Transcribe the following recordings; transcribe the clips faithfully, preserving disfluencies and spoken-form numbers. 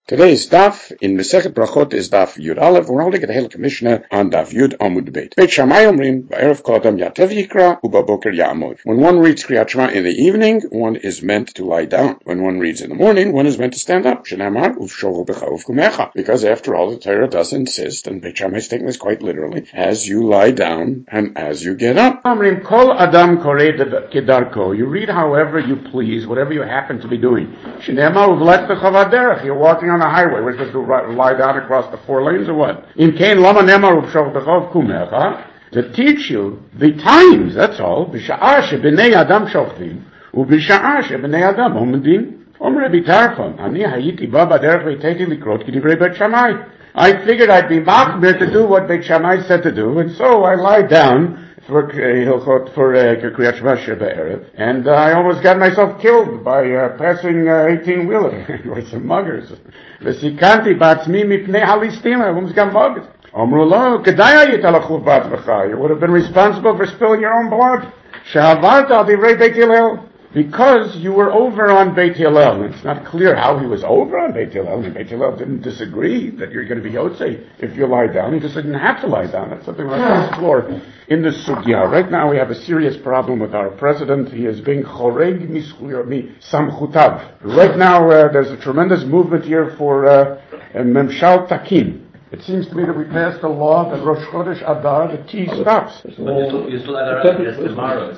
Today's daf in Masechet Brachot is daf Yud Aleph. We're holding a Hilchah Mishnah on daf Yud Amud Beit. Beit Shammai Omrim Ba'erev Kol Adam Yatev Yikra U'Baboker Ya'amod. When one reads Kriyat Shema in the evening, one is meant to lie down. When one reads in the morning, one is meant to stand up. Shenamar Uvshovu B'cha Uvkumecha. Because after all, the Torah does insist, and Beit Shammai is taking this quite literally, as you lie down and as you get up. Omrim Kol Adam Korei Kedarko. You read however you please, whatever you happen to be doing. Shenamar Uvlek B'cha Vaderech. You're walking on the highway. We're supposed to lie down across the four lanes or what? In Kain Lama Nemar Uvshovu B'cha Uvkumecha. To teach you the times, that's all. B'sha'ah she'bnei Adam shoftim, u'b'sha'ah she'bnei Adam omedim. Omer Rabbi Tarfon, ani hayiti ba b'derech v'teiti likrot k'divrei Beit Shammai. I figured I'd be machmir to do what Beit Shammai said to do, and so I lied down for Hilchot, for Kriyat Shema Shebe'erev, and uh, I almost got myself killed by uh, passing uh, eighteen-wheeler. Or some muggers. V'sikanti ba'atzmi mipnei halistim, I almost got mugged. You would have been responsible for spilling your own blood. Because you were over on Beit Hillel. It's not clear how he was over on Beit Hillel. I mean, Beit Hillel didn't disagree that you're going to be Yotzei if you lie down. He just didn't have to lie down. That's something we'll have to explore in the Sugya. Right now we have a serious problem with our president. He is being choreg mi samchutav. Right now uh, there's a tremendous movement here for uh, Memshal Takin. It seems to me that we passed a law that Rosh Chodesh Adar, the tea stops. But you still Adar, yes, tomorrow.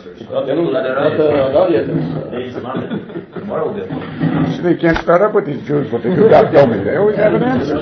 Tomorrow will be. So they can't start up with these Jews, but they do not tell me. They always have an answer.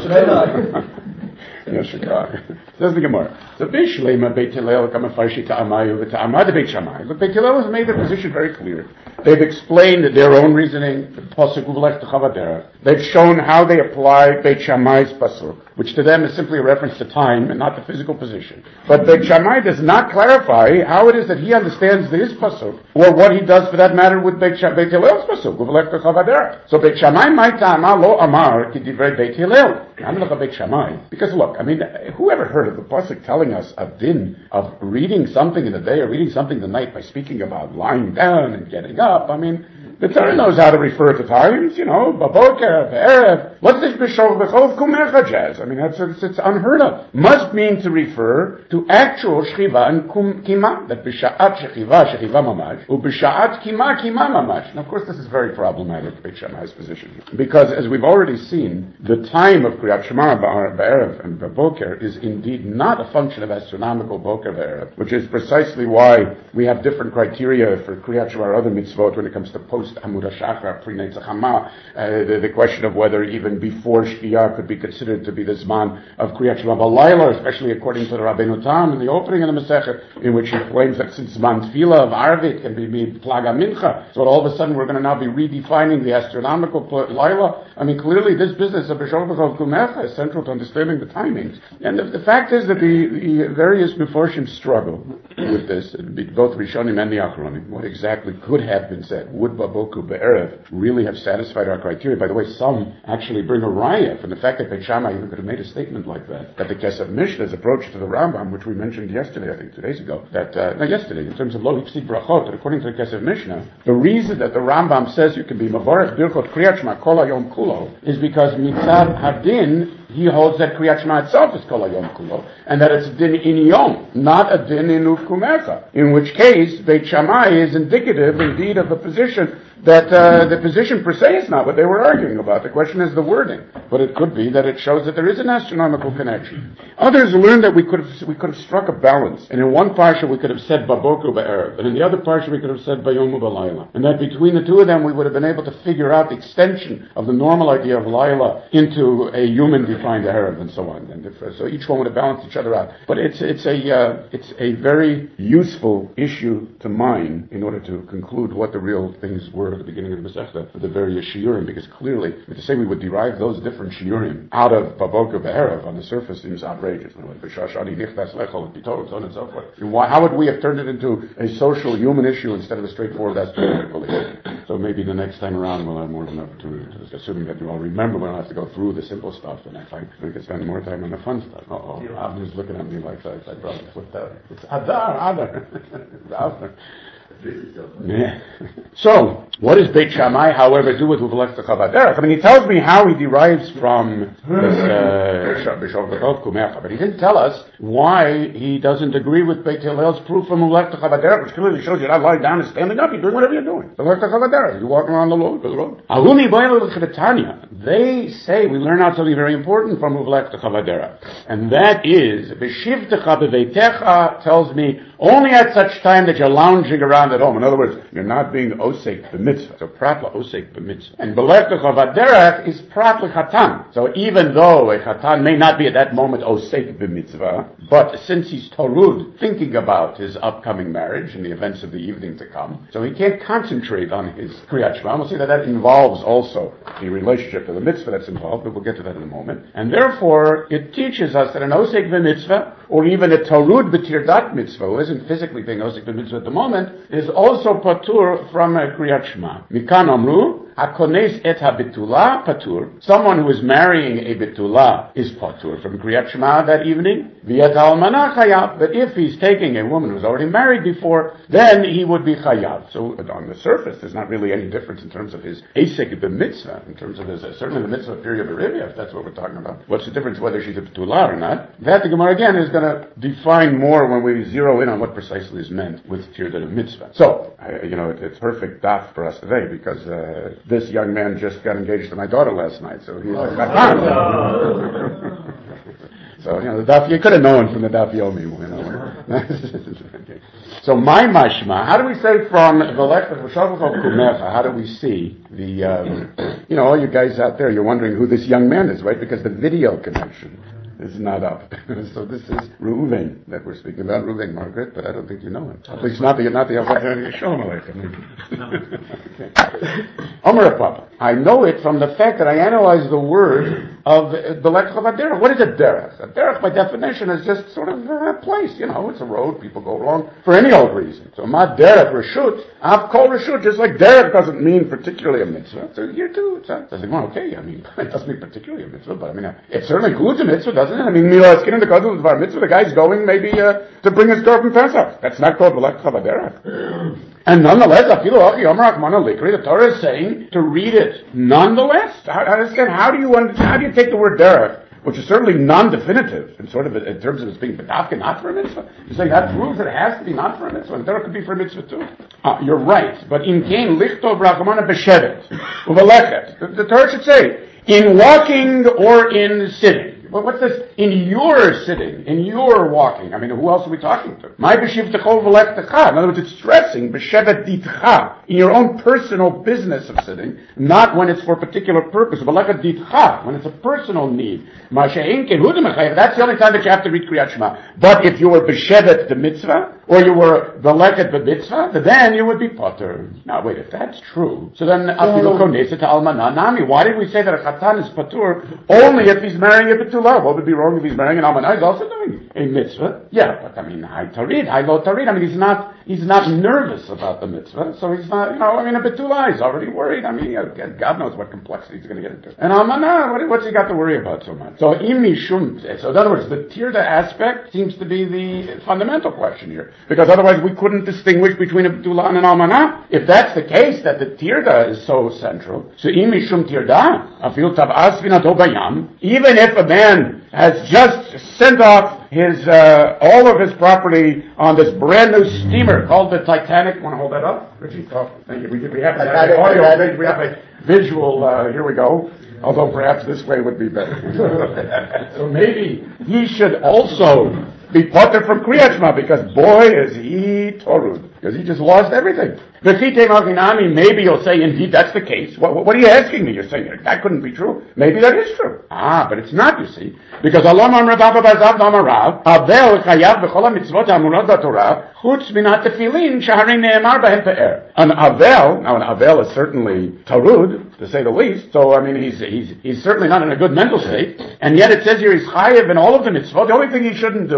Yes, Chicago. Says the Gemara. The Bishlema Beit Hillel Kamafarshi Ta'amayu V'Ta'amad Beit Shammai. Look, Beit Hillel has made their position very clear. They've explained their own reasoning. Pasuk Uvlech T'Chavadera. They've shown how they apply Beit Shammai's pasuk, which to them is simply a reference to time and not the physical position. But Beit Shammai does not clarify how it is that he understands his pasuk, or what he does for that matter with Beit Hillel's pasuk Uvlech T'Chavadera. So Beit Shammai might ta'ama lo amar ki divrei Beit Hillel. Beit Shammai. Because look, I mean, who ever heard of the pasuk telling us a din of reading something in the day or reading something in the night by speaking about lying down and getting up? I mean, the Torah knows how to refer to times, you know, baboker, be'erev. What's this b'shov b'chov kumecha jazz? I mean, that's it's, it's unheard of. Must mean to refer to actual shchiva and kum, kima. That b'sha'at shechiva, shechiva mamash, u b'sha'at kima, kima mamash. And of course, this is very problematic, Beit Shammai's position. Because as we've already seen, the time of Kriyat Shema ba'erev and baboker is indeed not a function of astronomical boker be'erev, which is precisely why we have different criteria for Kriyat Shema or other mitzvot when it comes to post Amud HaShachar, pre-Netzach Hama, uh, the, the question of whether even before Shkiyah could be considered to be the Zman of Kriyat Shema B'Layla, especially according to the Rabbeinu Tam in the opening of the Masechet, in which he claims that since Zman Tefillah of Arvit can be made Plaga Mincha, so all of a sudden we're going to now be redefining the astronomical Layla. I mean, clearly this business of B'Shov B'Chov Kumecha is central to understanding the timings. And the, the fact is that the, the various Meforshim struggle with this, both Rishonim and the Achronim. What exactly could have been said? Would Babu Be'erev really have satisfied our criteria? By the way, some actually bring a raya from the fact that Beit Shammai even could have made a statement like that. That the Kesef Mishnah's approach to the Rambam, which we mentioned yesterday, I think two days ago, that, uh, no, yesterday, in terms of Lo Hipsid Brachot, that according to the Kesef Mishnah, the reason that the Rambam says you can be Mavarech Birchot Kriyat Shema Kol HaYom Kulo is because Mitzad Hadin, he holds that Kriyat Shema itself is Kol HaYom Kulo, and that it's din in Yom, not a din in Uvkumecha. In which case, Beit Shammai is indicative indeed of a position that uh, the position per se is not what they were arguing about. The question is the wording. But it could be that it shows that there is an astronomical connection. Others learned that we could have we could have struck a balance. And in one parsha we could have said Baboku Ba'erev. And in the other parsha we could have said Bayomu B'Layla. And that between the two of them we would have been able to figure out the extension of the normal idea of Layla into a human-defined Erev and so on. And if, uh, so each one would have balanced each other out. But it's it's a uh, it's a very useful issue to mine in order to conclude what the real things were at the beginning of the Masechta for the various shiurim, because clearly to say we would derive those different shiurim out of Baboker Be'erev on the surface seems outrageous. So on and so forth. Why, how would we have turned it into a social human issue instead of a straightforward astronomical issue? So maybe the next time around we'll have more of an opportunity to, assuming that you all remember we don't have to go through the simple stuff, and I find we can spend more time on the fun stuff. Uh-oh, Avner's looking at me like that. I brought it with that. It's Adar, Adar. Avner. Yeah. So, what does Beit Shammai, however, do with Uvelech Techav Derech? I mean, he tells me how he derives from this B'Shov Kumecha, but he didn't tell us why he doesn't agree with Beit Hillel's proof from Uvelech Techav Derech, which clearly shows you're not lying down and standing up. You're doing whatever you're doing. Uvelech Techav Derech. You're walking around the road. The road. Ahuni Boyle L'Chretanya. They say we learn out something very important from Uvelech Techav Derech, and that is B'Shivtecha B'Veitecha tells me only at such time that you're lounging around at home. In other words, you're not being osek b'mitzvah. So pratla osek b'mitzvah. And Belech Techav Derech is pratla chatan. So even though a chatan may not be at that moment osek b'mitzvah, but since he's torud, thinking about his upcoming marriage and the events of the evening to come, so he can't concentrate on his kriyat shema. We'll see that that involves also the relationship to the mitzvah that's involved, but we'll get to that in a moment. And therefore, it teaches us that an osek b'mitzvah, or even a torud b'tirdat mitzvah, who isn't physically being osek b'mitzvah at the moment, is also patur from a kriyat shema. Mikan amru, hakones et habitula patur. Someone who is marrying a bitula is patur from kriyat shema that evening. V'yet almanah chayav. But if he's taking a woman who's already married before, then he would be chayav. So on the surface, there's not really any difference in terms of his osek b'mitzvah, in terms of his, uh, certainly the mitzvah period of Arivia, if that's what we're talking about. What's the difference whether she's a bitula or not? That the Gemara again is going to define more when we zero in on what precisely is meant with tirdat of mitzvah. So, uh, you know, it, it's perfect daf for us today because uh, this young man just got engaged to my daughter last night, so he's like, oh. So, you know, the daf, you could have known from the daf yomi, you know. Okay. So, my mashma, how do we say from Velech V'Shavachov Kumecha, how do we see the, um, you know, all you guys out there, you're wondering who this young man is, right? Because the video connection is not up. So this is Reuven that we're speaking about, Reuven Margaret, but I don't think you know him. At least not the not the Shalom Aleichem. Omer Papa. I know it from the fact that I analyze the word of Belech Techav Derech. What is a derech? A derech, by definition, is just sort of a place. You know, it's a road people go along for any old reason. So ma derech reshut, I've called reshut, just like derech doesn't mean particularly a mitzvah. So here too, it's a, it's like, well, okay, I mean, it doesn't mean particularly a mitzvah, but I mean, it certainly includes a mitzvah, doesn't it? I mean, Mila Skin in the Gadol of our mitzvah, the guy's going maybe uh, to bring his korban Pesach. That's not called Belech Techav Derech. And nonetheless, the Torah is saying to read it nonetheless. How, how do you how do you take the word derech, which is certainly non-definitive in sort of in terms of its being bedafka, not for a mitzvah? You say that proves that it has to be not for a mitzvah, and derech could be for a mitzvah too. Uh, you're right, but in kain lichtov rachamana b'shevet uvelechet, the, the Torah should say in walking or in sitting. But what's this? In your sitting, in your walking. I mean, who else are we talking to? My b'shiv techol v'lech techa. In other words, it's stressing b'shevet ditcha, in your own personal business of sitting, not when it's for a particular purpose. V'lech ditcha, when it's a personal need. That's the only time that you have to read Kriyat Shema. But if you were b'shevet the mitzvah, or you were v'lechet the mitzvah, then you would be potter. Now wait, if that's true, so then afilu koneset almana nami. Why did we say that a chatan is patur only if he's marrying a betulah? What would be wrong if he's marrying an almana? He's also doing a mitzvah. Yeah, but I mean, high tarid, high low tarid. I mean, he's not he's not nervous about the mitzvah, so he's not. You know, I mean, a betulah is already worried. I mean, God knows what complexity he's going to get into. And almana, what, what's he got to worry about so much? So imi shum. So in other words, the tirda aspect seems to be the fundamental question here. Because otherwise we couldn't distinguish between a betulah and an almanah. If that's the case, that the tirda is so central, so im mishum tirda, afil tab'as v'nato bayam, even if a man has just sent off his uh, all of his property on this brand new steamer called the Titanic. Want to hold that up, Richie? Oh, thank you. We, we have that audio. We have a visual. Uh, here we go. Although perhaps this way would be better. So maybe he should also be potter from Kriyat Shema, because boy is he torud, because he just lost everything. Maybe you'll say, indeed, that's the case. What, what are you asking me? You're saying that couldn't be true. Maybe that is true. Ah, but it's not, you see. Because Allah Amrav Amarav, Avel Chayav B'chol HaMitzvot HaAmurot BaTorah, Chutz Minat Tefillin, Shaharei Ne'emar Bahem Pe'er. An Avel, now an Avel is certainly Tarud, to say the least, so I mean, he's, he's, he's certainly not in a good mental state, and yet it says here he's Chayav in all of the mitzvot. The only thing he shouldn't do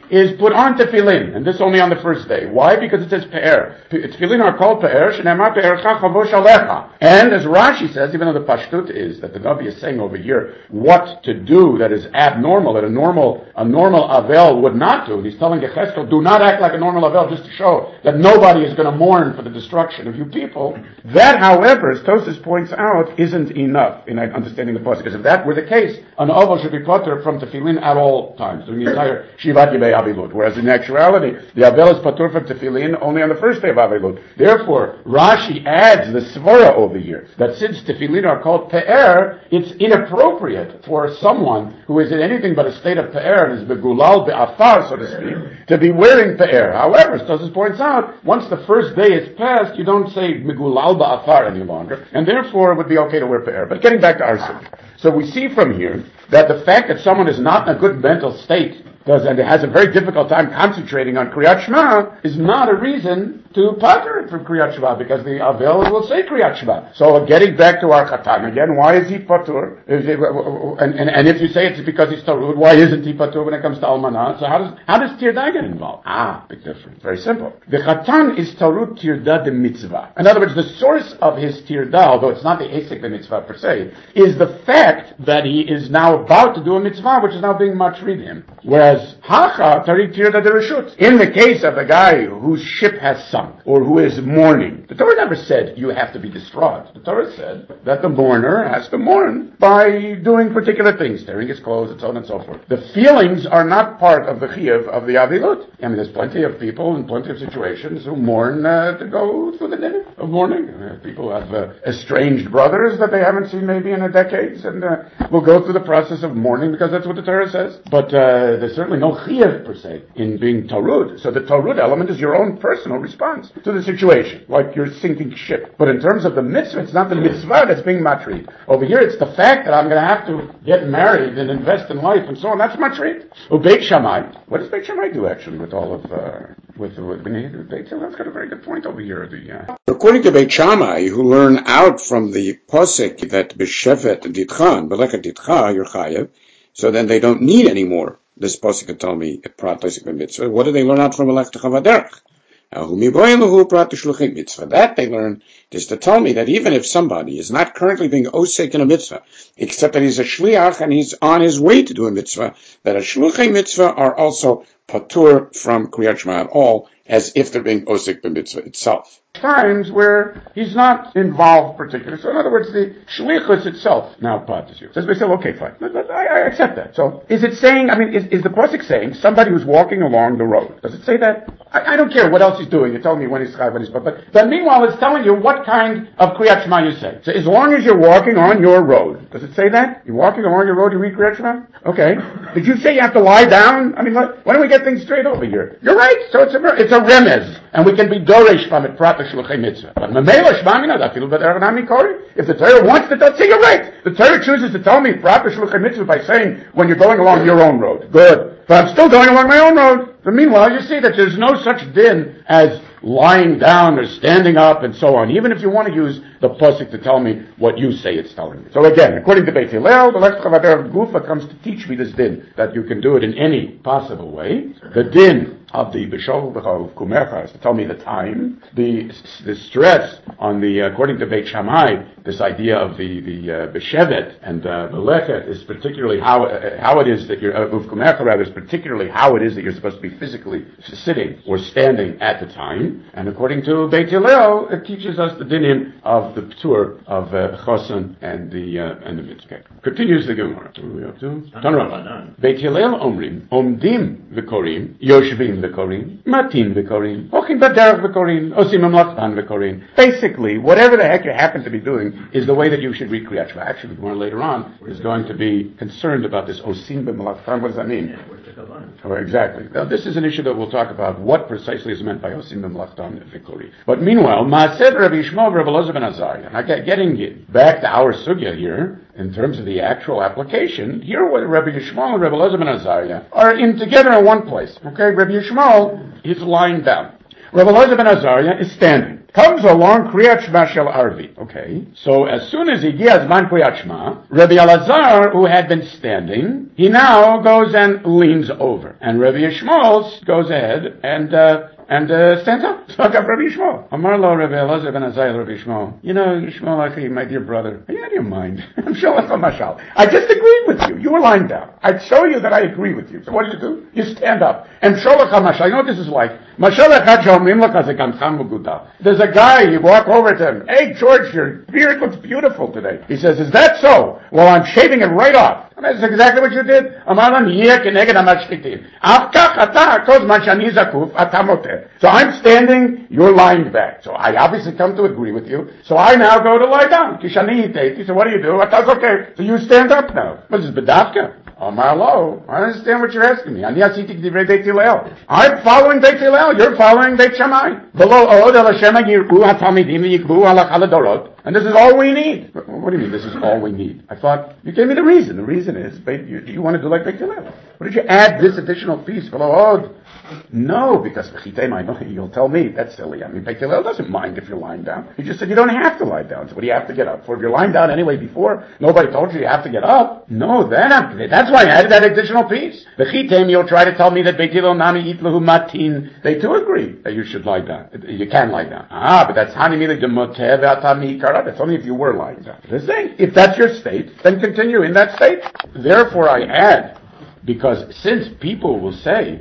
is put on tefillin, and this only on the first day. Why? Because it says pe'er. Tefillin are called pe'er, shenemar pe'ercha chavosh alecha. And as Rashi says, even though the pashtut is that the Navi is saying over here what to do that is abnormal, that a normal a normal avel would not do. He's telling Yechezkel, do not act like a normal avel just to show that nobody is going to mourn for the destruction of you people. That, however, as Tosas points out, isn't enough in understanding the pasuk. Because if that were the case, an avel should be patur from tefillin at all times, during the entire Shivat Yimei Avilut. Whereas in actuality, the avel is patur from tefillin only on the first day of Avilut. Therefore, Rashi adds the svara over here, that since tefillin are called pe'er, it's inappropriate for someone who is in anything but a state of pe'er and is begulal be'afar, so to speak, to be wearing pe'er. However, Tosas points out, once the first day is passed, you don't say begulal be'afar any longer, and therefore it would be okay to wear pe'er. But getting back to our subject. So we see from here that the fact that someone is not in a good mental state does, and has a very difficult time concentrating on Kriyat Shema is not a reason to pater it from Kriyat Shema, because the Avel will say Kriyat Shema. So getting back to our Chatan again, why is he patur? Is it, and, and, and if you say it's because he's Tarud, why isn't he patur when it comes to Almanah? So how does how does Tirdah get involved? Ah, big difference. Very simple. The Chatan is Tarud Tirdah de Mitzvah. In other words, the source of his Tirdah, although it's not the Esek de Mitzvah per se, is the fact that he is now about to do a Mitzvah, which is now being matrid him. Whereas Hacha Tarik Tirdah de Reshut. In the case of a guy whose ship has sunk, or who is mourning, the Torah never said you have to be distraught. The Torah said that the mourner has to mourn by doing particular things, tearing his clothes, and so on and so forth. The feelings are not part of the chiyuv of the avilut. I mean, there's plenty of people in plenty of situations who mourn uh, to go through the dinner of mourning. Uh, people have uh, estranged brothers that they haven't seen maybe in a decade, and uh, will go through the process of mourning because that's what the Torah says. But uh, there's certainly no chiyuv per se in being tarud. So the tarud element is your own personal response to the situation, like your sinking ship. But in terms of the mitzvah, it's not the mitzvah that's being matrid. Over here, it's the fact that I'm going to have to get married and invest in life and so on. That's matrid. Oh, Beit Shammai. What does Beit Shammai do actually with all of uh, with with Beit Shammai? That's got a very good point over here. The, uh... According to Beit Shammai, who learn out from the posek that b'shevet ditcha, b'lechet ditcha, you're chayev, so then they don't need any more. This posek can tell me prat mitzvah. What do they learn out from Melech Vaderech? That they learn is to tell me that even if somebody is not currently being osek in a mitzvah, except that he's a shliach and he's on his way to do a mitzvah, that a shluchei mitzvah are also patur from Kriyat Shema at all, as if they're being osek the mitzvah itself. Times where he's not involved particularly. So in other words, the shlichus itself now patters you. So they say, okay, fine. I, I accept that. So is it saying, I mean, is, is the pasuk saying somebody who's walking along the road? Does it say that? I, I don't care what else he's doing. You're telling me when he's chai, when he's but, but but meanwhile it's telling you what kind of Kriyat Shema you say. So as long as you're walking on your road. Does it say that? You're walking along your road, you read Kriyat Shema? Okay. Did you say you have to lie down? I mean, why don't we get things straight over here? You're right. So it's a, it's a remez. And we can be doresh from it, proper shluchei mitzvah. But memela shmamina, that feel better than amikori. If the Torah wants to say, you're right. The Torah chooses to tell me proper shluchei mitzvah by saying when you're going along your own road. Good. But I'm still going along my own road. But meanwhile, you see that there's no such din as lying down or standing up and so on, even if you want to use the pasuk to tell me what you say it's telling me. So again, according to Beit Hillel, the Lech Chavader Gufa comes to teach me this din, that you can do it in any possible way. The din of the B'shol of Kumercha is to tell me the time. The the stress on the, according to Beit Shammai, this idea of the the uh, B'shevet and uh, Belechet is particularly how uh, how it is that you're, uh, of Kumercha rather, is particularly how it is that you're supposed to be physically sitting or standing at the time. And according to Beit Hillel, it teaches us the dinim of the Ptur of uh, Chosan and the uh, and the mitzvah. Continues the Gemara. What are we up to? Tanra. Beit Hillel omrim omdim v'korim yoshvim v'korim matin v'korim ochim baderech v'korim osim amlachtan v'korim. Basically, whatever the heck you happen to be doing is the way that you should read Kriyat Shema. Actually, the Gemara later on is going to be concerned about this osim b'malachtan. What does that mean? Oh, exactly. Now, this is an issue that we'll talk about. What precisely is meant by osim b'malachtan v'korim? But meanwhile, Maaseh Rabbi Yishmael Rabbi Elazar ben Azariah. Now, getting back to our sugya here, in terms of the actual application, here what Rabbi Yishmael and Rabbi Elazar ben Azariah are in together in one place. Okay, Rabbi Yishmael is lying down. Rabbi Elazar ben Azariah is standing. Comes along Kriyat Shema Shel Arvi. Okay. So as soon as he gets Man Kriyat Shema, Rabbi Elazar, who had been standing, he now goes and leans over. And Rabbi Yishmael goes ahead and, uh, and uh, stands up. So I got Rabbi Yishmael. Amar lo Rabbi Elazar ben Azai Rabbi Yishmael. You know, Yishmael Achi, my dear brother, are you out of your mind? I'm Sholach Mashal. I just agreed with you. You were lying down. I'd show you that I agree with you. So what do you do? You stand up. And Sholach Mashal. You know what this is like? There's a guy, you walk over to him. Hey, George, your beard looks beautiful today. He says, is that so? Well, I'm shaving it right off. And that's exactly what you did. So I'm standing, you're lying back. So I obviously come to agree with you. So I now go to lie down. So what do you do? Okay. So you stand up now. What is this, Bedavka? Amar lo, I understand what you're asking me. I'm following Beit Hillel. You're following Beit Shammai. And this is all we need. What do you mean, this is all we need? I thought, you gave me the reason. The reason is, you, you want to do like Beit Hillel. What did you add this additional piece? No, because you'll tell me, that's silly. I mean, Beit Hillel doesn't mind if you're lying down. He just said you don't have to lie down. So what do you have to get up for? If you're lying down anyway before, nobody told you you have to get up. No, that, that's why I added that additional piece. V'chitem, you'll try to tell me that Beit Hillel nami itlahu matin. They too agree that you should lie down. You can lie down. Ah, but that's hani mili demoteh ve'atami ikara. That's only if you were lying down. The thing, if that's your state, then continue in that state. Therefore I add, because since people will say,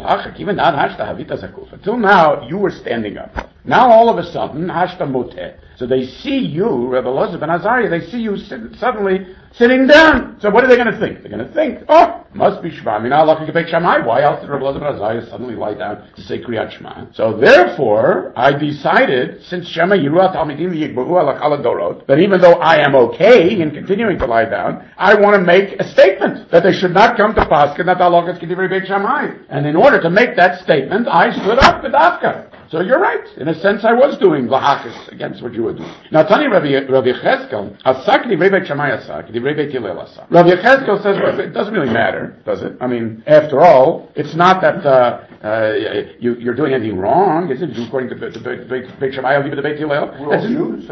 until now, you were standing up. Now, all of a sudden, hashta moteh. So they see you, Rabbi Elazar ben Azariah, they see you sit, suddenly sitting down. So what are they going to think? They're going to think, oh, must be Shema. I mean, Allah Beit Shammai. Why else did Rabbi Elazar ben Azariah suddenly lie down to say Kriyat Shema? So therefore, I decided, since Shema Yiruat Talmidim Yigbahu Ala Chala Dorot, that even though I am okay in continuing to lie down, I want to make a statement that they should not come to Pascha, that Allah is Kedivri Beit Shammai. And in order to make that statement, I stood up with Afka. So you're right. In a sense, I was doing lahakis against what you were doing. Now, Tani Rabbi Rabbi Cheskel, asak divrei Beit Shammai asak, divrei Beit Hillel asak. Rabbi Cheskel says, well, it doesn't really matter, does it? I mean, after all, it's not that uh, uh, you, you're doing anything wrong, is it? According to Beit Beit Shammai, I'll give it to Beit Hillel. We're all Jews.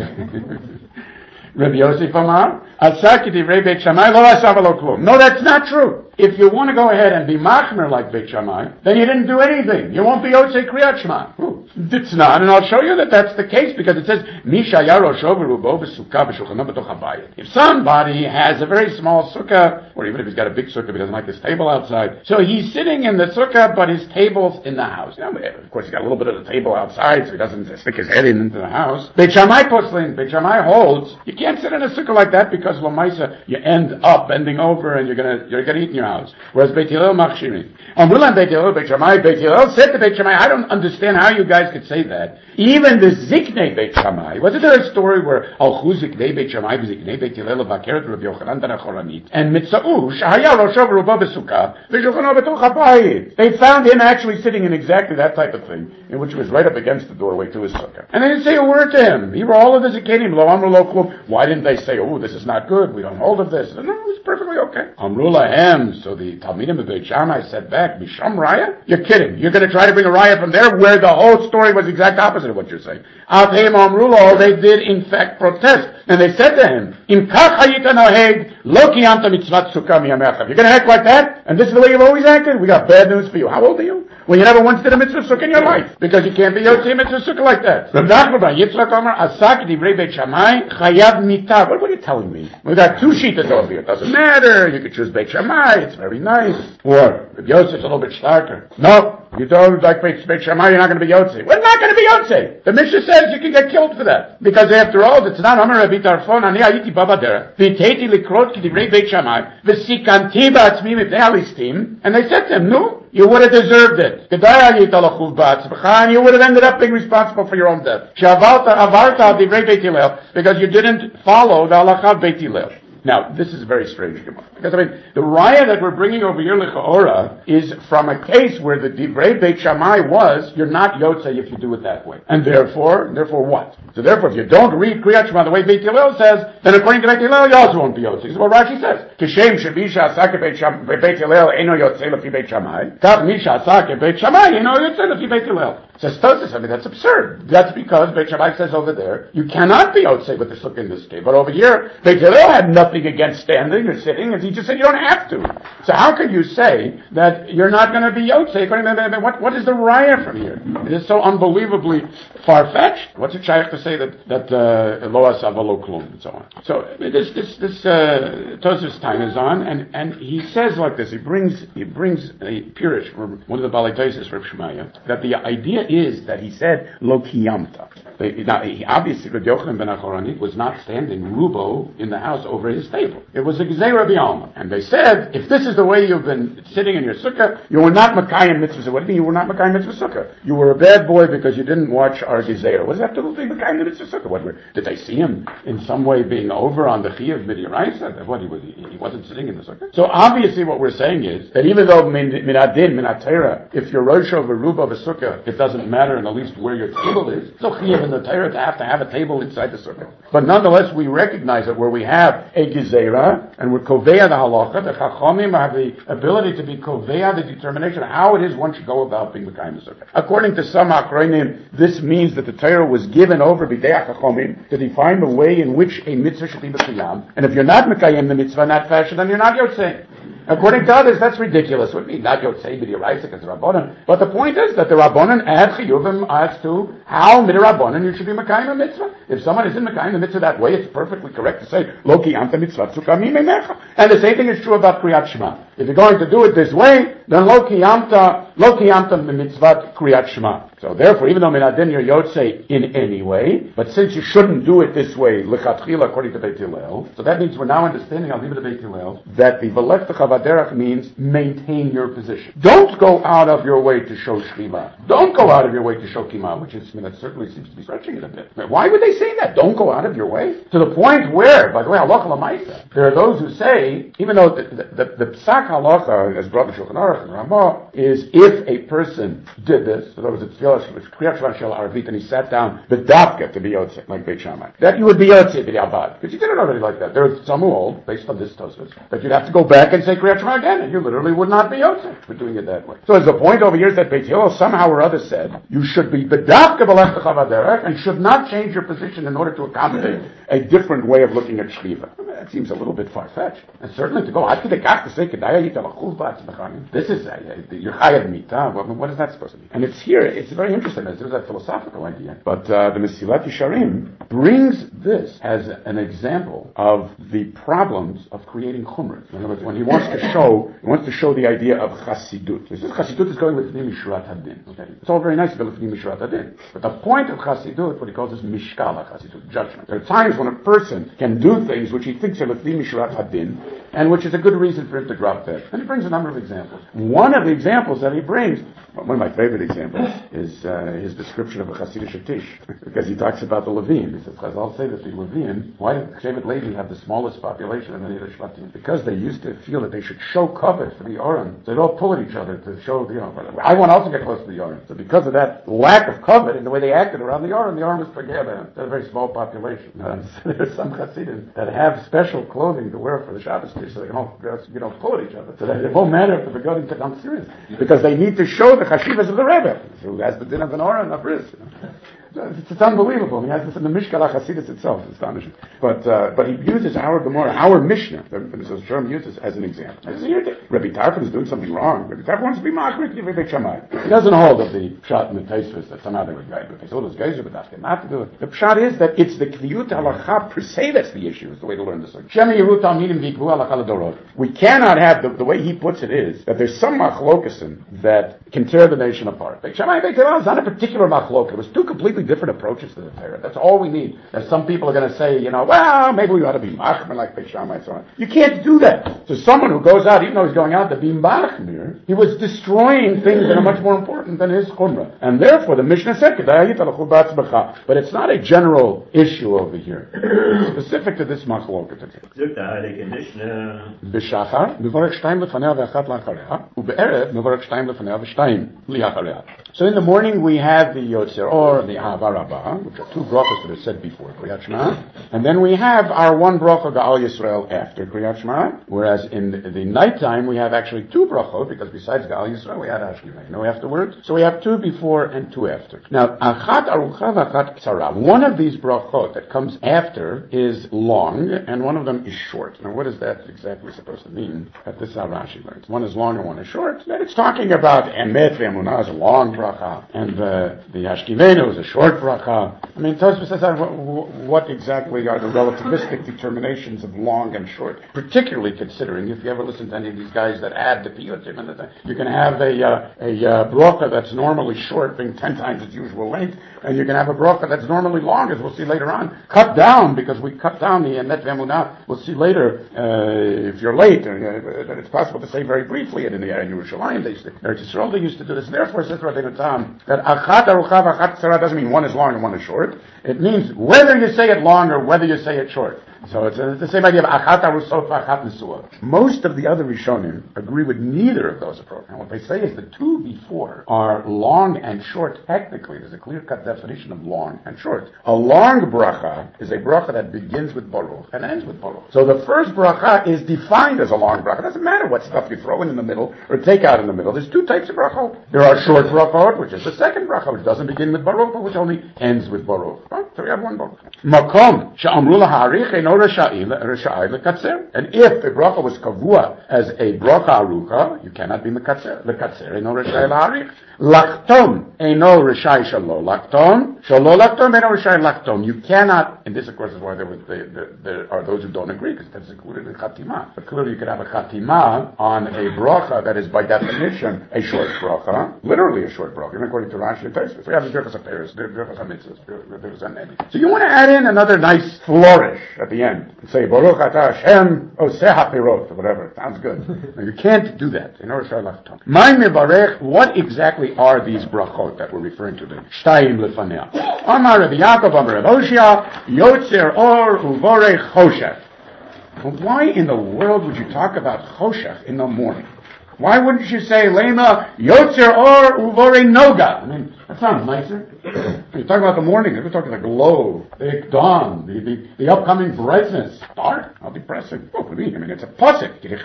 Rabbi Yosef Amar, asak divrei Beit Shammai lo asav lo klum. No, that's not true. If you want to go ahead and be machmer like Beit Shammai, then you didn't do anything. You won't be Yotzei Kriyat Shema. It's not, and I'll show you that that's the case, because it says, Misha yaro shoverubo v'sukkah v'shulchano b'toch habayit. If somebody has a very small sukkah, or even if he's got a big sukkah, he doesn't like his table outside, so he's sitting in the sukkah, but his table's in the house. You know, of course, he's got a little bit of the table outside, so he doesn't stick his head in into the house. Beit Shammai postlin, Beit Shammai holds, you can't sit in a sukkah like that, because Lamaisa, you end up bending over, and you're gonna, you're gonna eat in your house. Whereas Beit Hillel machshirin. Amrulan Beit Hillel, Beit Shammai, Beit Hillel said to Beit Shammai, I don't understand how you guys could say that. Even the Ziknei Beit Shammai, wasn't there a story where Alchu Ziknei Beit Shammai, Ziknei Beit Hillel, Bakeret Rabbi Yochanan ben Achoranit, and Mitzau, Shahaya Roshav Ruba Besukkah, V'Shulchano B'toch habayit. They found him actually sitting in exactly that type of thing, in which was right up against the doorway to his sukkah. And they didn't say a word to him. He were all of the Zikanim, Lo Amru Lo Klum. Why didn't they say, oh, this is not good, we don't hold of this? No, it was perfectly okay. Amru Lahem, so the Talmidim of Beit Shammai said back, Misham Raya? You're kidding. You're going to try to bring a raya from there where the whole story was the exact opposite of what you're saying. Avheim Amrulo, they did in fact protest. And they said to him, Im kach hayita noheg, lo kiyamta mitzvat sukkah miyamecha. You're going to act like that? And this is the way you've always acted? We got bad news for you. How old are you? Well, you never once did a mitzvah sukkah in your life. Because you can't be yotzei mitzvah sukkah like that. Rav Nachman bar Yitzchak Omer, asak divrei Beit Shammai, chayav mitah. What are you telling me? We got two shittas over here. It doesn't matter. You could choose Beit Shammai. It's very nice. Or, Rav Yosef's a little bit starker. No. You don't like Beit Shammai, you're not going to be Yotzei. We're not going to be Yotzei. The Mishnah says you can get killed for that. Because after all, it's not Amar Rabbi Tarfon, Ani Ayiti Babadera, V'teiti Likrot K'divrei Beit Shammai, V'sikanti Ba'atzmi Mipnei Alistim, and they said to him, no, you would have deserved it. Kedai Ayit Alachuv Ba'atzmcha, and you would have ended up being responsible for your own death. Shavarta Avarta Divrei Beit Hillel, because you didn't follow the Halacha of Beit Hillel. Now, this is a very strange Gemara. Because, I mean, the raya that we're bringing over here, L'cha'ora, is from a case where the Divrei Beit Shammai was, you're not Yotzei if you do it that way. And therefore, therefore what? So therefore, if you don't read Kriyat Shema the way Beit Hillel says, then according to Beit Hillel, you also won't be Yotzei. This is what Rashi says. Kishem Shemisha Asake Beit Hillel Eno Yotzei Lefi Beit Shammai. Kach Misha Asake Beit Shammai Eno Yotzei Lefi Beit Hillel. Says Tosfos, I mean, that's absurd. That's because Beit Shammai says over there, you cannot be Yotzei with the sukkah in this case. But over here, Beit Hillel had nothing against standing or sitting, and he just said you don't have to. So how could you say that you're not going to be Yotzei? According to what, what is the raya from here? It is so unbelievably far-fetched. What's it shaykh to say that that lo asav lo klum and so on? So this this this uh, Tosfos time is on, and, and he says like this. He brings he brings a pirush from one of the Balei Tosfos from Shemaya that the idea is that he said lo kiyamta. Now, he, obviously, Rabbi Yochanan ben Achorani was not standing rubo in the house over his table. It was a gzeira b'alma. And they said, if this is the way you've been sitting in your sukkah, you were not Makayim mitzvah. So what do you mean you were not Makayim mitzvah sukkah? You were a bad boy because you didn't watch our gzeira. What does that have to do with Makayim mitzvah sukkah? What, did they see him in some way being over on the chi of Midiyaisa? What, he, was, he, he wasn't sitting in the sukkah? So obviously what we're saying is that even though min adin, min atera, if you're rosh over rubo of a sukkah, it doesn't matter in at least where your table is. So chi in the Torah to have to have a table inside the sukkah. But nonetheless, we recognize that where we have a gezerah, and we're koveya the halacha, the chachamim have the ability to be koveya the determination of how it is one should go about being mekayim the sukkah. According to some akronim, this means that the Torah was given over b'dei chachamim to define the way in which a mitzvah should be mekayim. And if you're not mekayim the mitzvah in that fashion, then you're not yotzei. According to others, that's ridiculous. What do you mean? Not Yotzei B'Diraisa because the Rabbanan. But the point is that the Rabbanan add chiyuvim as to how Midirabbanan you should be Mekayim a mitzvah. If someone isn't Mekayim the mitzvah that way, it's perfectly correct to say, Lo kiyamta mitzvah tzukami memecha. And the same thing is true about Kriyat Shema. If you're going to do it this way, then Lo kiyamta, Lo kiyamta mitzvah Kriyat Shema. So therefore, even though minadin you're yotzei in any way, but since you shouldn't do it this way, lechatchila according to Beit Hillel, so that means we're now understanding, I'll leave it to Beit Hillel, that the v'lech t'chavaderach means maintain your position. Don't go out of your way to show shliva. Don't go out of your way to show kima, which is, I mean, that certainly seems to be stretching it a bit. Why would they say that? Don't go out of your way? To the point where, by the way, halacha l'maisa, there are those who say, even though the, the, the, the psak halacha, as brought in Shulchan Aruch and Ramah, is if a person did this, in other words, it's Kriyat Shema Shel Arvit, and he sat down b'davka to be yotzei, like Beit Shammai. That you would be yotzei b'diavad, because you did it already like that. There are some who hold, based on this Tosfos, that you'd have to go back and say Kriyat Shema again, and you literally would not be yotzei for doing it that way. So as the point over here is that Beit Hillel somehow or other said, you should be b'davka b'lech t'chavaderech, and should not change your position in order to accommodate a different way of looking at shliva. I mean, that seems a little bit far-fetched. And certainly to go, I could to say, this is, uh, you're chayav mita. What is that supposed to mean? And it's here, it's very interesting. There's a philosophical idea. But uh, the Mesilat Yesharim brings this as an example of the problems of creating chumras. In other words, when he wants to show, he wants to show the idea of chassidut. He says chassidut is going with Lefnim Mishrat Hadin. Okay? It's all very nice to go Lefnim Mishrat Hadin. But the point of chassidut, what he calls is mishkala chassidut, judgment. There are times when a person can do things which he thinks are Lefnim Mishrat Hadin, and which is a good reason for him to drop dead. And he brings a number of examples. One of the examples that he brings, one of my favorite examples, is uh, his description of a Hasidic Tish, because he talks about the Levim. He says, Chazal say that the Levim, why did Shevet Levi have the smallest population of any of the Shvatim? Because they used to feel that they should show covet for the Oren. So they'd all pull at each other to show, you know, I want to also get close to the Oren. So because of that lack of covet in the way they acted around the Oren, the Oren was together. They had a very small population. Um, so there's some Hasidim that have special clothing to wear for the Shabbos Tish, so they can all, you know, pull at each other. So that it won't matter if the begotten take on serious. Because they need to show the Chashivas of the Rebbe, who has the din of an Oren of Bris. You know. It's, it's unbelievable. He has this in the Mishkal HaChasidus itself. It's astonishing. But uh, but he uses our Gemara, our Mishnah, the Mister Sherm uses as an example. He says, here, Rabbi Tarfon is doing something wrong. Rabbi Tarfon wants to be machrik to Beit Shammai. He doesn't hold of the pshat and the Tosfos that somehow they were guided. But they told those guys would ask him not to do it. The pshat is that it's the Kviyut Halacha per se that's the issue. It's the way to learn this. We cannot have, the, the way he puts it is, that there's some machlokasim that can tear the nation apart. Beit Shammai and Beit Hillel is not a particular machlok. It was two completely different approaches to the Torah. That's all we need. That some people are going to say, you know, well, maybe we ought to be machmir like Beit Shammai and so on. You can't do that. So someone who goes out, even though he's going out to be machmir, Chumra. He was destroying things that are much more important than his Chumra. And therefore the Mishnah said, but it's not a general issue over here. It's specific to this machloket. B'shachar, mevorach shtayim lefanea v'achat la'achareh, u'be'erev mevorach shtayim lefanea v'shtayim li'achareh. So in the morning we have the Yotzer Or and the Ahava Rabbah, which are two brachos that are said before Kriyat Shema, and then we have our one bracha Ga'al Yisrael after Kriyat Shema, whereas in the, the nighttime we have actually two brachot, because besides Ga'al Yisrael we had Ashkenazi afterwards, so we have two before and two after. Now, Achat Arucha v'Achat Tzara, one of these brachot that comes after is long, and one of them is short. Now what is that exactly supposed to mean? That this is how Rashi learns. One is long and one is short. Then it's talking about Emet v'Emunah is a long bracha, and the, the Ashkivenu is a short bracha. I mean, Tosfos says what, what exactly are the relativistic determinations of long and short, particularly considering, if you ever listen to any of these guys that add the piyutim, and the, you can have a, uh, a uh, bracha that's normally short, being ten times its usual length, and you can have a bracha that's normally long, as we'll see later on, cut down, because we cut down the Emet v'Emunah. We'll see later, uh, if you're late, uh, that it's possible to say very briefly, and in the in Yerushalayim, they used to, Eretz Yisrael, they used to do this, and therefore, says Rabbeinu Tam, that Achat Arucha v'Achat Tzara doesn't mean one is long and one is short. It means whether you say it long or whether you say it short. So it's, uh, it's the same idea of Achat Arusot v'Achat Nesua. Most of the other Rishonim agree with neither of those approaches. And what they say is the two before are long and short. Technically, there's a clear-cut definition of long and short. A long bracha is a bracha that begins with Baruch and ends with Baruch. So the first bracha is defined as a long bracha. It doesn't matter what stuff you throw in in the middle or take out in the middle. There's two types of brachot. There are short brachot, which is the second bracha, which doesn't begin with Baruch, but which only ends with Baruch. Right? So we have one Baruch. Makom she'amru laha'arich eino resha'ai lekatzer. And if the bracha was kavua as a bracha arucha, you cannot be mekatzer. Lekatzer eino resha'ai laha'arich. Laktom eino resha'ai shalo laktom. Shalo laktom eino resha'ai laktom. You cannot, and this of course is why there, was, there, there, there are those who don't agree, because that's included in chatima. But clearly you could have a chatima on a bracha that is by definition a short bracha, literally a short bracha, even according to Rashi and Tosfos. We have the Birchas HaPeres, the Birchas HaMitzvos, Birchas HaNevi. So you want to add in another nice flourish at the end. Say, Baruch Atah Hashem Oseh HaPirot, or whatever. Sounds good. Now, you can't do that. In order to My mevarech, what exactly are these brachot that we're referring to? The Shtayim lefanea. Amar Rabbi Yaakov, Amar Rabbi Hoshea, Yotzer Or Uvorei Choshech. Why in the world would you talk about Choshech in the morning? Why wouldn't you say, Lema, Yotzer Or Uvorei Noga? I mean, that sounds nicer. You're talking about the morning. We're talking the glow, the dawn, the, the, the upcoming brightness. Dark? How depressing. Oh, what do you mean? I mean, it's a pasuk. The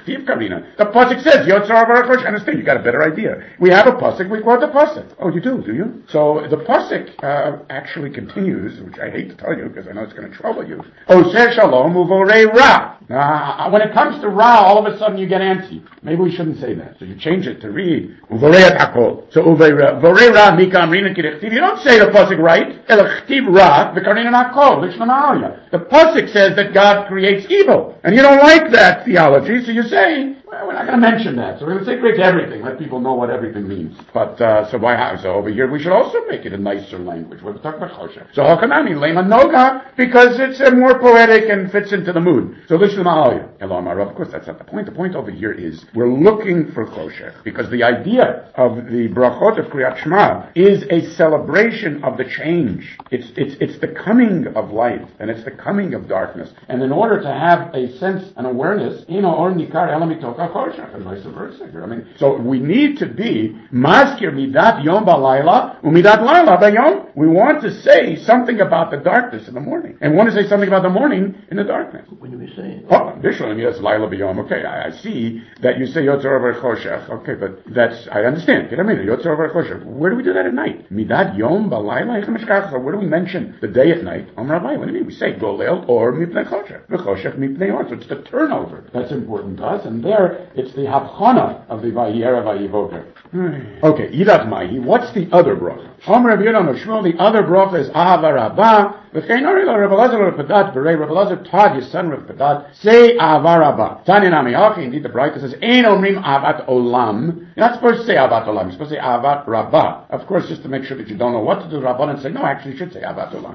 pasuk says, Yotzer Or Uvorei Choshech. Understand, you got a better idea. We have a pasuk, we quote the pasuk. Oh, you do, do you? So the pasuk uh, actually continues, which I hate to tell you because I know it's going to trouble you. Oseh Shalom Uvorei Ra. Now, when it comes to Ra, all of a sudden you get antsy. Maybe we shouldn't say that. So you change it to read Uvorei Et Hakol. So Uvorei Ra Mika Amrina Kirechtiv. You don't say the pasuk right. Elechtiv Ra V'Karina Hakol. The pasuk says that God creates evil, and you don't like that theology, so you say, well, we're not going to mention that. So we're going to say creates everything. Let people know what everything means. But uh, so why? How? So over here we should also make it a nicer language. We're talking about Choshech. So Hakanami Lema Noga, because it's uh, more poetic and fits into the mood. So this is Ma'alya. Of course, that's not the point. The point over here is we're looking for Choshech, because the idea of the brachot of Kriyat Shema is a celebration of the change. It's it's it's the coming of light, and it's the coming of darkness. And in order to have a sense, an awareness, you know, or nikar elamitoka choshech, and vice versa. I mean, so we need to be maskir midat yom balayla umidat layla bayom. We want to say something about the darkness in the morning, and we want to say something about the morning in the darkness. When do we say it? Oh, Bishlam, yes, layla bayom. Okay, I, I see that you say yotzer over choshech. Okay, but that's, I understand. Get a minute, yotzer over choshech. Where do we do that at night? Midat yom balayla. Where do we mention the day at night? Om Rabbi. What do you mean? We say golel or mipnei choshech. Choshech mipnei or. So it's the turnover that's important to us, and there it's the havchana of the vayera vayivoker. Okay, yidat mahi. What's the other bracha? Om Rabbi Yehuda Shmuel. The other bracha is ahava rabbah. V'chein ori lo Rabbi Elazar lo Padat. B'rei Rabbi Elazar taught his son Rabbi Padat. Say ahava rabbah. Tani nami achi. Indeed, the bracha says ein omrim ahavat olam. You're not supposed to say ahavat olam. You're supposed to say ahavat rabbah. Of course, just to make sure that you don't know what to do, Rabbanan say no. Actually, you should say ahavat olam.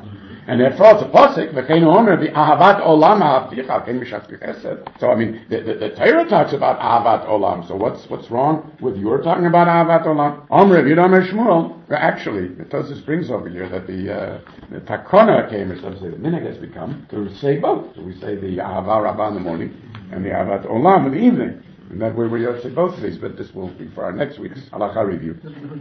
And therefore it's a pasuk, v'cheinu omer v'ahavat olam ha'avticha, ken mishas b'chesed. So I mean, the, the, the Torah talks about ahavat olam. So what's what's wrong with your talking about ahavat olam? Omer v'yidam Shmuel. Actually, the Tosfos brings over here that the uh, the takona came, or something. The minhag has become to say both. So we say the ahava rabbah in the morning and the ahavat olam in the evening. And that way we ought to say both of these, but this will be for our next week's halacha review.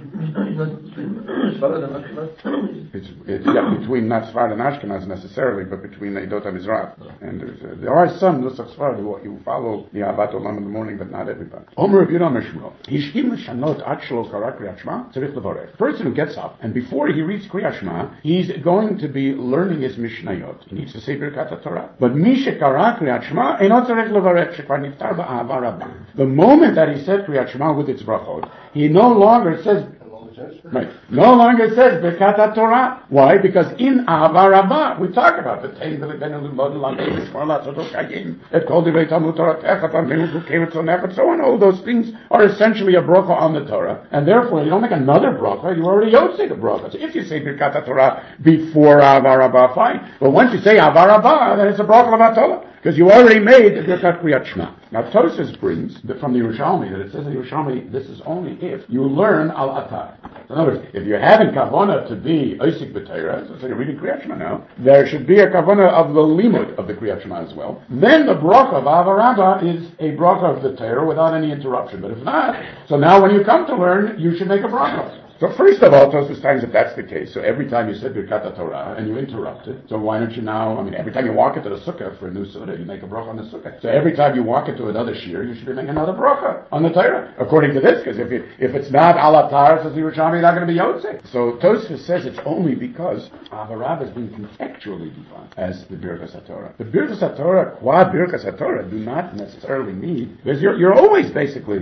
It's, it's yeah, between not Sfarad and Ashkenaz necessarily, but between Eidot and Mizrach. And uh, there are some Nusach Sfarad who, who follow the Ahavat Olam in the morning, but not everybody. Omer Rav Yehuda Mishmuel. Hishkim l'shanot ad shelo kara Kriyat Shema tzarich levarech. The person who gets up, and before he reads Kriyat Shema, he's going to be learning his Mishnayot. He needs to say Birkat HaTorah. But mi shekara Kriyat Shema eino tzarich levarech shekvar niftar ba'ahava rabbah. The moment that he said Kriyat Shema with its brachot, he no longer says, right, no longer says Birkat HaTorah. Why? Because in Ahava Rabbah, we talk about the Tein V'Libenu L'Mod L'Lamein Shmor L'Atzot Kayim Et Kol Divrei Talmud Torah Techat Amenu L'Kemet Zonech, so on. All those things are essentially a bracha on the Torah, and therefore you don't make another bracha. You already yotze the bracha. So if you say Birkat HaTorah before Ahava Rabbah, fine. But once you say Ahava Rabbah, then it's a bracha of HaTorah, because you already made the Birkat Kriyat Shema. Now Tosfos brings the, from the Yerushalmi that it says in the Yerushalmi, this is only if you learn al atar. So in other words, if you're having kavana to be oisik b'Torah, so you're reading Kriyat Shema now, there should be a kavana of the limud of the Kriyat Shema as well. Then the bracha of Ahava Rabbah is a bracha of the Torah without any interruption. But if not, so now when you come to learn, you should make a bracha. So first of all, Tosfos times if that's the case, so every time you said Birkat HaTorah and you interrupt it, so why don't you now, I mean, every time you walk into the sukkah for a new sukkah, you make a bracha on the sukkah. So every time you walk into another shir, you should be making another bracha on the Torah, according to this, because if it, if it's not al atar, says the Yerushalmi, you're not going to be yotze. So Tosfos says it's only because Ahava Rabbah has been contextually defined as the Birkas HaTorah. The Birkas HaTorah, qua Birkas HaTorah, do not necessarily mean, because you're, you're always basically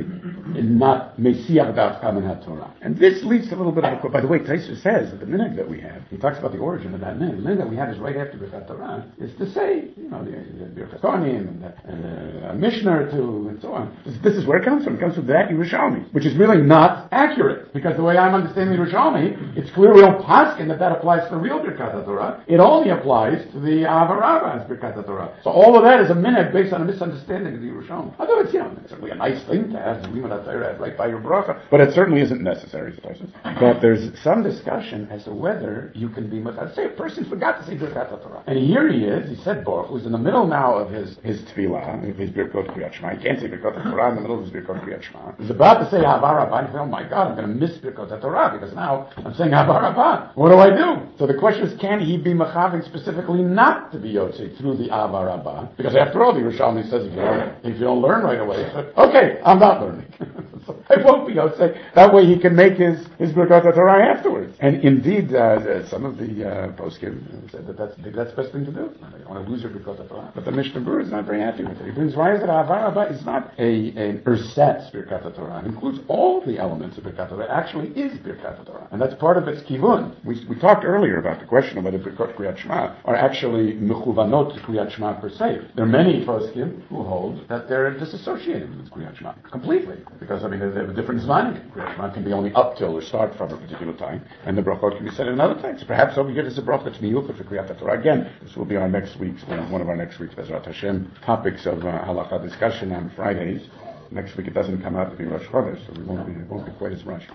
not Mesiach Daf Kamen HaTorah. And this leads a little bit of a, by the way, Tosfos says that the minhag that we have, he talks about the origin of that minhag. The minhag that we have is right after Birkat Torah, is to say, you know, the, the Birkat Kohanim and, the, and a Mishnah or two and so on. This, this is where it comes from. It comes from that Yerushalmi, which is really not accurate, because the way I'm understanding the Yerushalmi, it's clear we don't paskin that that applies to the real Birkat Torah. It only applies to the Ahava Rabbah as Birkat Torah. So all of that is a minhag based on a misunderstanding of the Yerushalmi. Although it's, you know, it's certainly a nice thing to have the Limud HaTorah right by your bracha, but it certainly isn't necessary. But there's some discussion as to whether you can be, let's say a person forgot to say Birkat HaTorah. And here he is, he said Baruch, who's in the middle now of his, his tefillah, of his Birkot Kriyat Shema. He can't say Birkot HaTorah in the middle of his Birkot Kriyat Shema. He's about to say Ahava Rabbah, and he said, oh my God, I'm going to miss Birkot HaTorah, because now I'm saying Ahava Rabbah. What do I do? So the question is, can he be machaving specifically not to be Yotze through the Ahava Rabbah? Because after all, the Yerushalmi says, if you don't, if you don't learn right away, so, okay, I'm not learning. So I won't be Yotze. That way he can make his, his Birkot HaTorah afterwards. And indeed, uh, some of the uh, poskim said that that's, that's the best thing to do. You don't want to lose your Birkot HaTorah. But the Mishnah Berurah is not very happy with it. He brings why is that Ahava Rabbah is not a, an ersatz Birkat HaTorah. It includes all the elements of Birkat HaTorah. It actually is Birkat HaTorah. And that's part of its kivun. We, we talked earlier about the question of whether Birkot Kriyat Shema are actually mechuvanot to Kriyat Shema per se. There are many poskim who hold that they're disassociated with Kriyat Shema completely. Because, I mean, they have a different zmanim. Kriyat Shema can be only up till or start from a particular time, and the brachot can be said in another time. So perhaps over here there's a bracha that's miyuchah for Kriyat HaTorah. Again, this will be our next week's, one of our next week's Bezrat Hashem topics of uh, halacha discussion on Fridays. Next week it doesn't come out to be Rosh Chodesh, so we won't be, it won't be quite as rushed.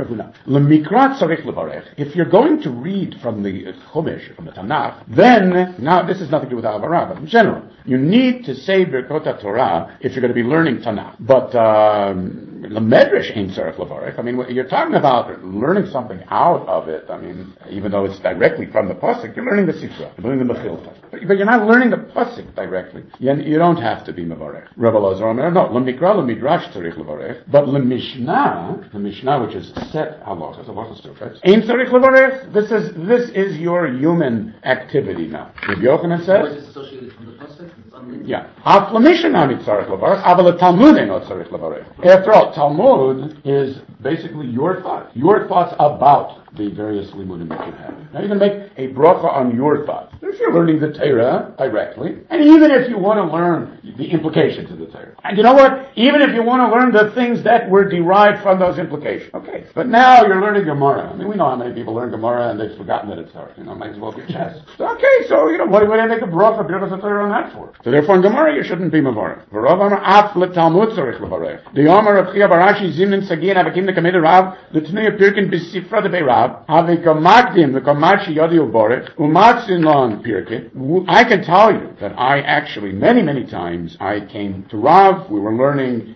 If you're going to read from the Chumash, from the Tanakh, then, now this has nothing to do with Ahava Rabbah, in general, you need to say Birkot Torah if you're going to be learning Tanakh. But, um, the Medrash ain't Tzarech Levarech. I mean, you're talking about learning something out of it. I mean, even though it's directly from the Pasuk, you're learning the Sifra, you're learning the Mechilta. But, but you're not learning the Pasuk directly. You, you don't have to be Mevarech. Rebbe Elazar Omer, no, L'mikra, L'midrash Tzarech Levarech, but L'mishnah, the Mishnah, which is set halachas, halachas sukkahs, ain't Tzarech Levarech. This is, this is your human activity now. Rabbi Yochanan says, is associated from the Pasuk? yeah. Af l'mishnah mitzarech levarech, aval l'talmud ain't tzarech levarech. After all, Talmud is basically your thoughts, your thoughts about the various limudim that you have. Now you're going to make a bracha on your thoughts. If you're learning the Torah directly, and even if you want to learn the implications of the Torah, and you know what? Even if you want to learn the things that were derived from those implications, okay. But now you're learning Gemara. I mean, we know how many people learn Gemara and they've forgotten that it's Torah. You know, might as well be chess. So, okay, so you know, what would I make a bracha Birkas Torah on that for? So therefore, in Gemara, you shouldn't be mavarech. V'rov amar af letalmud tzorich levarech. The Omer of Chia Barashi zimnin sagin avakim nekamid Rav l'tnei pirkin b'sifra debei Rav havikamakdim v'kamachi yodi uborech umatzin lon pirkin. I can tell you that I actually many many times I came to Rav. We were learning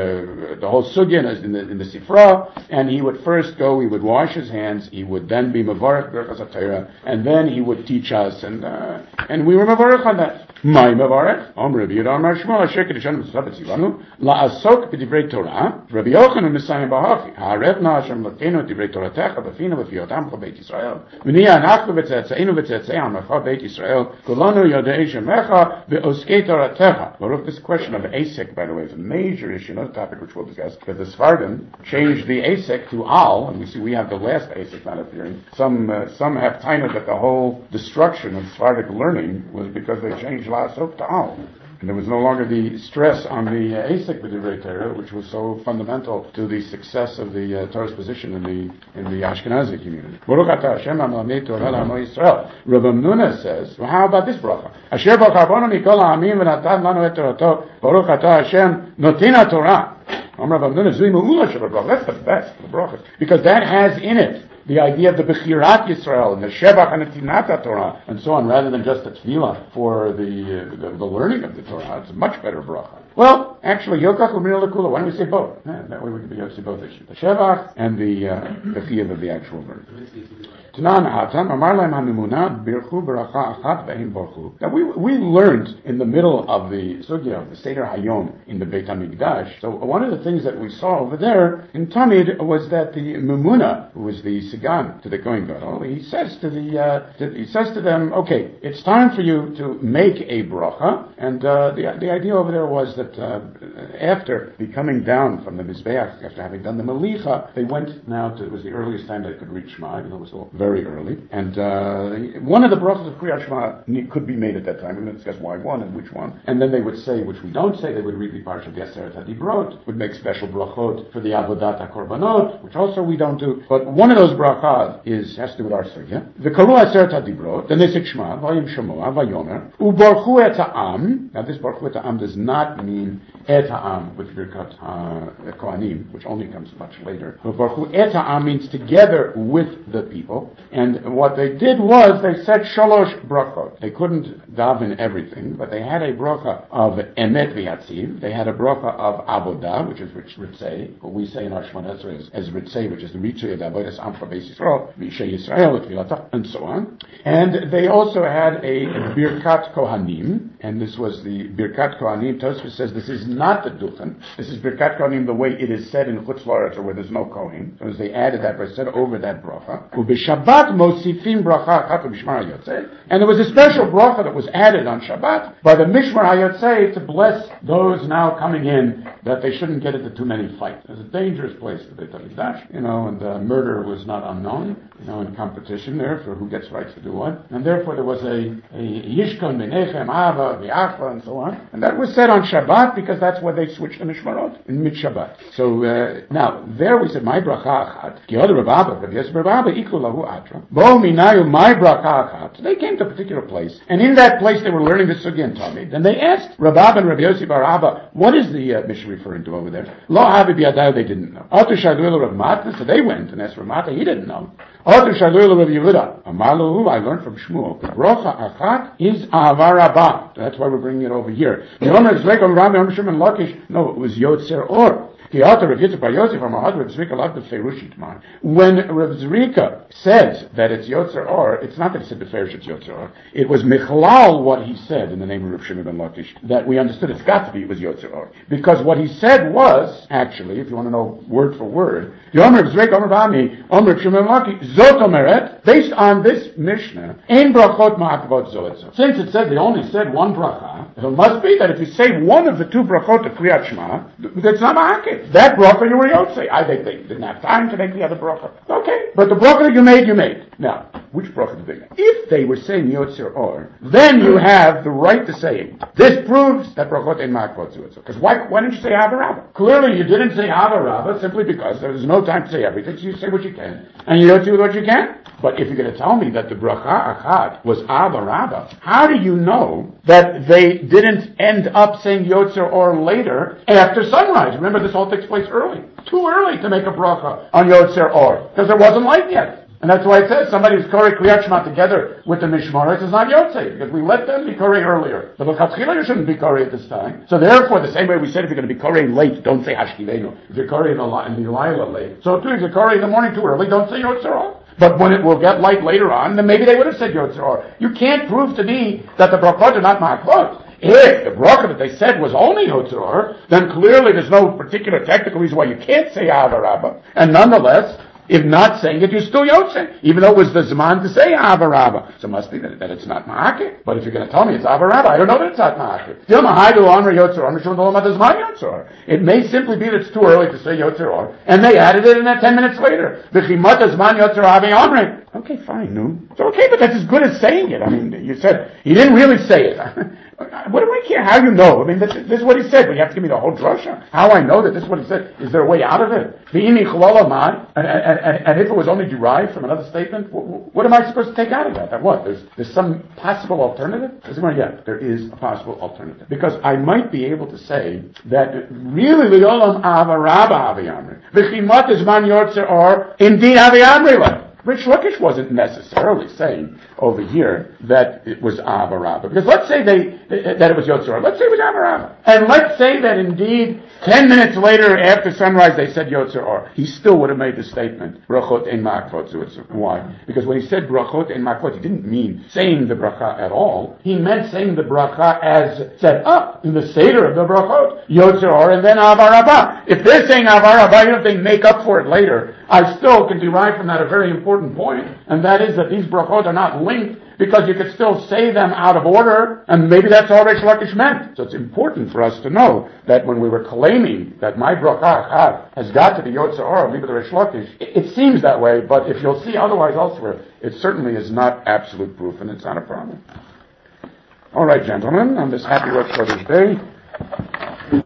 uh, the whole sugya in the in the sifra, and he would first go. He would wash his hands. He would then be mavarech Birkas Torah, and then he would teach us, and uh, and we were mavarech on that. My mavarech, Om Rabbi Yehuda Amar Shmuel Asher Kedushan Mitzvah Tzivanu LaAsok B'Divrei Torah Rabbi Yochanan Misayim B'Hachi Ha'arevna Hashem L'keinu Divrei Toratecha B'Finu V'Fiyotam Cho Beit Yisrael V'Niya Anachnu V'Tzetzeinu V'Tzetzei Amacha Beit Yisrael Kulanu Yodei Shemecha V'Oskei Toratecha. Baruch, this question of Asik, by the way, is a major issue, another topic which we'll discuss, because the Sfardim changed the Asik to Al, and we see we have the last Asik not appearing. Some uh, some have tainted that the whole destruction of Sephardic learning was because they changed La'asok to Al. And there was no longer the stress on the uh, Asik B'Divrei Torah, which was so fundamental to the success of the uh, Torah's position in the in the Ashkenazi community. Baruch atah Hashem ha'melamed Torah l'Amo Yisrael. Rav Amnuna says, well, how about this bracha? Asher bo karbonu mikol ha'amim v'natan lanu et Torato. Baruch atah Hashem notina Torah. Rav Amnuna zui me'ula shel bracha. That's the best of the brachas, because that has in it the idea of the Bechirat Yisrael and the Shevach and the Tinata Torah and so on, rather than just the Tefillah for the, uh, the the learning of the Torah. It's a much better bracha. Well, actually, Yokach L'Minah L'Kula. Why don't we say both? Yeah, that way we can be able to see both issues: the Shevach and the uh, the Chiyuv of the actual learning. Now we we learned in the middle of the sugya of the Seder Hayom in the Beit HaMikdash. So one of the things that we saw over there in Tamid was that the Memuna, who was the Sigan to the Kohen Gadol, he says to the uh, to, he says to them, okay, it's time for you to make a bracha, and uh, the the idea over there was that uh, after the coming down from the Mizbeach, after having done the Melicha, they went now to, it was the earliest time they could reach Shema, even though it was still very early, and uh, one of the brachas of Kriyat Shema could be made at that time. We're going to discuss why one and which one, and then they would say, which we don't say, they would read the Parsha of the Aseret HaDibrot, would make special brachot for the Avodat HaKorbanot, which also we don't do, but one of those brachas is, has to do with our sugya. The Karu Aseret HaDibrot, then they say Shema, Vayim Shemoah, Vayomer, Ubarchu et ha'am. Now this Barchu et ha'am does not mean et ha'am with Birkat Kohanim, which only comes much later. But Barchu et ha'am means together with the people. And what they did was they said shalosh brachot. They couldn't daven everything, but they had a bracha of emet v'yatziv. They had a bracha of avodah, which is ritzei, what we say in our Shemona Esrei as, as ritzei, which is the ritzei of avodas am Beis Yisrael, Mishay Yisrael, and so on. And they also had a birkat kohanim, and this was the birkat kohanim. Tosfos says this is not the duchen. This is birkat kohanim the way it is said in Chutz La'aretz, or where there's no kohen. So as they added that, they said over that bracha. Shabbat mosifim bracha achat b'mishmar hayotzei, and there was a special bracha that was added on Shabbat by the Mishmar Hayotzei to bless those now coming in, that they shouldn't get into too many fights. It was a dangerous place, the Beit HaMikdash, you know, and uh, murder was not unknown, you know, in competition there for who gets rights to do what, and therefore there was a, a Yishkon Menechem Ava V'Achva and so on, and that was said on Shabbat because that's where they switched the Mishmarot in mid Shabbat. So uh, now there we said my bracha achat, ki od Rav Abba, Rav Yosef Rav Abba iklu lahu atra, bo minayu my bracha achat. They came to a particular place, and in that place they were learning the Sugya and Talmud. Then they asked Rav Abba and Rav Yosef Bar Abba, what is the uh, Mishnah referring to over there? Lo havi biyadayu, they didn't know. Atu shalu Rav Matna, so they went and asked Rav Matna, he didn't know. Atu shalu Rav Yehuda, Amalu, I learned from Shmuel. Bracha achat is ahava rabbah. That's why we're bringing it over here. The owner is like Rav Shimon and Lakish. No, it was Yotzer Or. When Rav Zrika said that it's Yotzer Or, it's not that he said Beferish it's Yotzer Or. It was Michlal what he said in the name of Rav Shimon ben Lakish, that we understood it's got to be it was Yotzer Or. Because what he said was, actually, if you want to know word for word, based on this Mishnah, Ein brachot ma'akavot zoetzo. Since it said they only said one bracha, it must be that if you say one of the two brachot of Kriyat Shema, that's not ma'akev. Okay, that bracha you were Yotzei. I think they didn't have time to make the other bracha. Okay, but the bracha that you made, you made. Now, which bracha did they make? If they were saying Yotzei or, then you have the right to say it. This proves that brachot ain't makvot to it. Because why, why didn't you say Ava Rabba? Clearly you didn't say Ava Rabba simply because there was no time to say everything, so you say what you can, and you Yotzei with what you can. But if you're going to tell me that the bracha achad was Ava Rabba, how do you know that they didn't end up saying Yotzer or later after sunrise? Remember, this all takes place early. Too early to make a bracha on Yotzer or, because there wasn't light yet. And that's why it says somebody who's Korei Kriyat Shema together with the Mishmaros is not Yotzei, because we let them be Korei earlier. But L'chatchila you shouldn't be Korei at this time. So therefore, the same way we said if you're going to be Korei late, don't say Hashkivenu. If you're Korei in the, in the Laila late. So too, if you're Korei in the morning too early, don't say Yotzer or. But when it will get light later on, then maybe they would have said Yotzer or. You can't prove to me that the brachot are not ma'akvot. If the bracha that they said was only Yotzer or, then clearly there's no particular technical reason why you can't say Ava Rabba. And nonetheless, if not saying it, you're still Yotzei, even though it was the Zman to say Ava Rabba. So it must be that, that it's not Ma'akeh. But if you're going to tell me it's Ava Rabba, I don't know that it's not Ma'akeh. It may simply be that it's too early to say Yotzer or, and they added it in that ten minutes later. Okay, fine, no. It's okay, but that's as good as saying it. I mean, you said, he didn't really say it. What do I care how you know? I mean, this, this is what he said, but you have to give me the whole drasha. How I know that this is what he said? Is there a way out of it? And, and, and, and if it was only derived from another statement, what, what am I supposed to take out of that? That what? There's, there's some possible alternative? Yeah, there is a possible alternative. Because I might be able to say that really, Leolam Ava Rabba Aviyamri. V'chimat is man Yotzer or indeed Aviyamri. Rish Lakish wasn't necessarily saying over here that it was Ava Rabba. Because let's say they, that it was Yotzer. Let's say it was Ava Rabba. And let's say that indeed, ten minutes later after sunrise they said Yotzer or. He still would have made the statement, Brachot ein ma'akvot zu Yotzer. Why? Because when he said Brachot ein ma'akvot, he didn't mean saying the bracha at all. He meant saying the bracha as set up in the Seder of the Brachot, Yotzer or, and then Ava Rabba. If they're saying Ava Rabba, even if they make up for it later, I still can derive from that a very important point, and that is that these brachot are not linked because you could still say them out of order, and maybe that's all Reish Lakish meant. So it's important for us to know that when we were claiming that my bracha has got to be Yotzer or, leave it to Reish Lakish, it, it seems that way, but if you'll see otherwise elsewhere, it certainly is not absolute proof, and it's not a problem. All right, gentlemen, on this happy Rosh Chodesh day,